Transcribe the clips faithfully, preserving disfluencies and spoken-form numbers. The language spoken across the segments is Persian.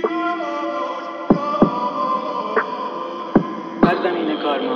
سرزمین کارما.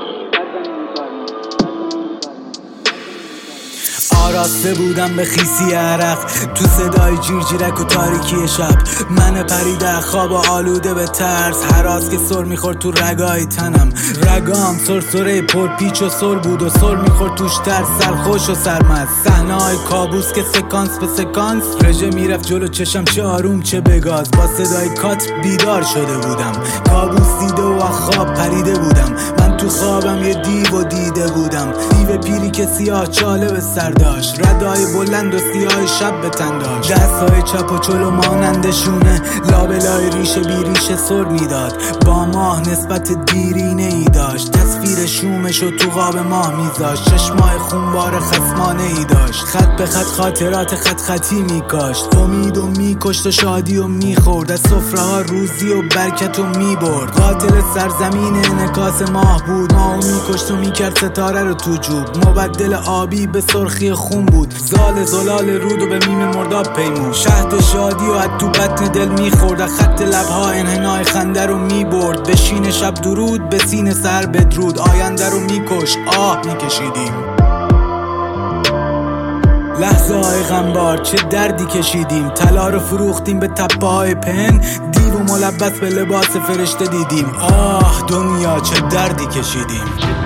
آراسته بودم به خیسی عرق تو صدای جیرجیرک و تاریکی شب. من پریده خواب و آلوده به ترس، هراس که سر میخورد تو رگای تنم. رگام سرسره پرپیچ و سر بود و سر میخورد توش ترس، سرخوش و سرمست. صحنه های کابوس که سکانس به سکانس رژه میرفت جلو چشم، چه آروم چه بگاز. با صدای کات بیدار شده بودم، کابوس دیده و خواب پریده بودم. من تو خوابم یه دیو و دیده بودم، دیو پیری که سیاه چاله به سر داشت، ردای بلند و سیاه شب به تن داشت. دستای چپ و چلو مانند شونه، لابلای ریشه بی ریشه سر میداد. با ماه نسبت دیرینه ای داشت، تصویر شومش و تو قاب ماه میذاشت. چشمای خونبار خصمانه ای داشت، خط به خط خاطرات خط خطی میکاشت. امید و میکشت و شادی و میخورد، از سفره ها روزی و برکت و میبرد. قاتل سرزمین انعکاس ماه بود، ماهو میکشت و میکرد ستاره رو تو جوب. مبدل آبی به سرخی خون بود، زال زلال رود و به میم مرداب پیمون. شهد شادی و از تو بطن دل میخورد، خط لبها انحنای خنده رو میبرد. به شین شب درود، به سین سر بدرود. آینده رو میکش، آه میکشیدیم. لحظه های غمبار چه دردی کشیدیم، طلا رو فروختیم به تپه های پن. دیو و ملبس به لباس فرشته دیدیم. آه دنیا چه دردی کشیدیم.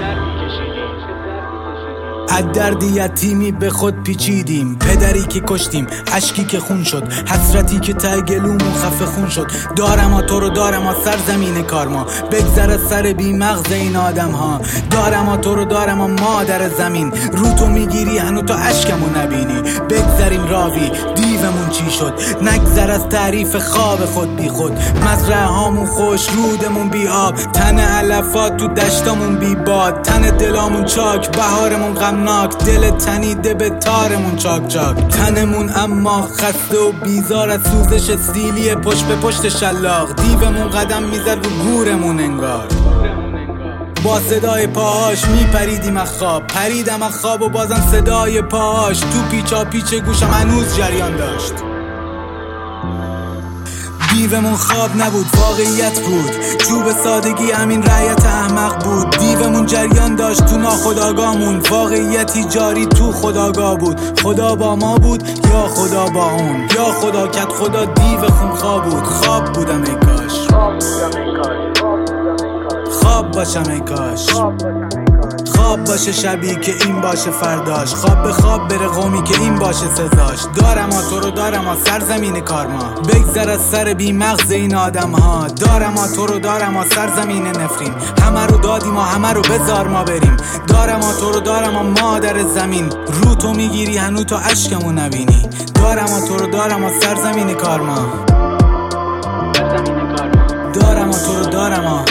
از درد یتیمی به خود پیچیدیم، پدری که کشتیم، اشکی که خون شد، حسرتی که ته گلومون خفه خون شد. دارم تو رو دارم سرزمین کارما، بگذر از سر بی مغز این آدم ها. دارم تو رو دارم مادر زمین، رو تو میگیری هنو تو اشکمو نبینی. بگذریم راوی دیومون چی شد، نگذر از تعریف خواب خود بی خود. مزرعه هامون خوش، رودمون بی آب، تن علفات تو دشتامون بی باد. تن دلامون چاک، بهارمون غم ناک، دل تنیده به تارمون چاک چاک. تنمون اما خسته و بیزار از سوزش سیلی پشت به پشت شلاق. دیومون قدم میزد رو گورمون انگار، با صدای پاهاش میپریدیم از خواب. پریدم از خواب و بازم صدای پاهاش تو پیچا پیچ گوشم هنوز جریان داشت. دیومون خواب نبود، واقعیت بود. چوب سادگی همین رعیت احمق بود. دیومون جریان داشت تو ناخودآگاهمون، واقعیتی جاری تو خودآگاه بود. خدا با ما بود یا خدا با اون، یا خدا کت خدا دیو خونخواه بود. خواب بودم ای کاش، خواب باشم ای کاش. خواب باشه شبی که این باشه فرداش، خواب به خواب بره قومی که این باشه سزاش. دارم تو رو دارم سرزمین کارما، بگذر از سر بی مغز این آدم ها. دارم تو رو دارم سرزمین نفرین، همه رو دادیم و همه رو بذار ما بریم. دارم تو رو دارم مادر زمین، رو تو میگیری هنو تو اشکمو نبینی. دارم تو رو دارم سرزمین کارما، دارم تو رو دارم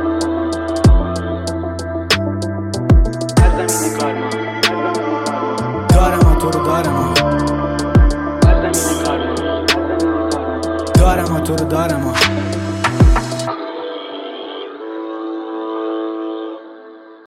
دارم تو رو دارم دارم تو رو دارم